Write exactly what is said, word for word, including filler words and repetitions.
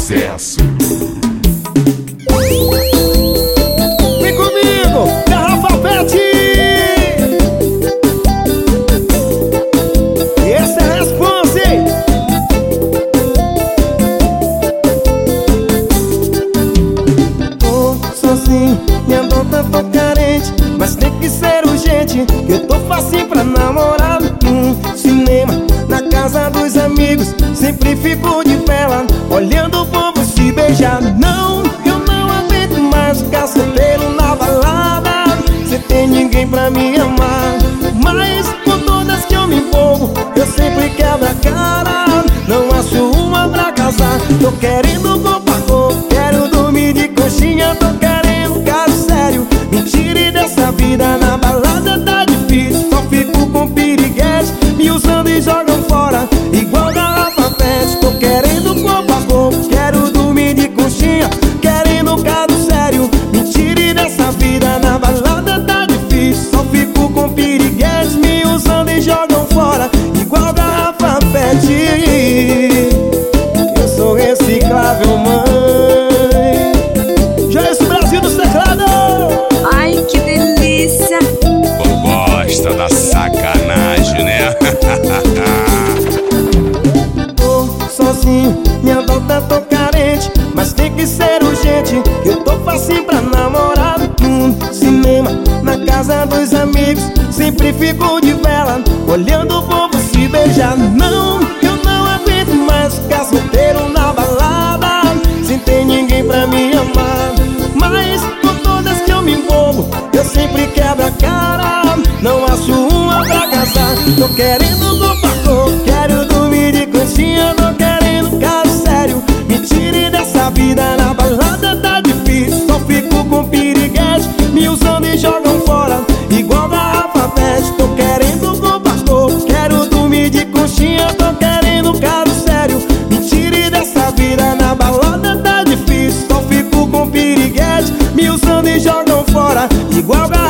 sucesso. Vem comigo, Garrafa Pet. Essa é a responsa, hein? Tô sozinho, minha dota tô carente, mas tem que ser urgente, que eu tô facinho pra namorar. Hum, cinema, na casa dos amigos, sempre fico de vela, olhando o povo se beijar. Não, eu não aguento mais ficar solteiro na balada, cê tem ninguém pra me amar. Mas com todas que eu me envolvo, eu sempre quebro a cara, não acho uma pra casar. Tô querendo comprar corpo, quero dormir de coxinha, tô querendo caso sério. Me tire dessa vida, na balada tá difícil, só fico com piriguete, me usando e jogam fora, igual Garrafa Pet. Tô querendo comprar corpo, quero dormir de coxinha, querendo caso sério. Me tire dessa vida, na balada tá difícil, só fico com piriguete, me usando e jogam fora, igual Garrafa Pet. Eu sou reciclável, mãe. Joyce Brasil dos teclados. Ai, que delícia. Gosta da sacanagem, né? Tô sozinho, minha dota tô carente, mas tem que ser urgente, que eu tô facinho pra namorar. Hum, cinema, na casa dos amigos, sempre fico de vela, olhando o povo se beijar. Não, eu não aguento mais ficar solteiro na balada, sem ter ninguém pra me amar. Mas com todas que eu me envolvo, eu sempre quebro a cara, não acho uma pra casar. Tô querendo comprar corpo, quero dormir de coxinha, tô querendo caso sério. Me tire dessa vida, na balada tá difícil, só fico com piriguete, me usando e jogam fora, igual Garrafa Pet. Tô querendo comprar corpo, quero dormir de coxinha, tô querendo caso sério. Me tire dessa vida, na balada tá difícil, só fico com piriguete, me usando e jogam fora, igual Garrafa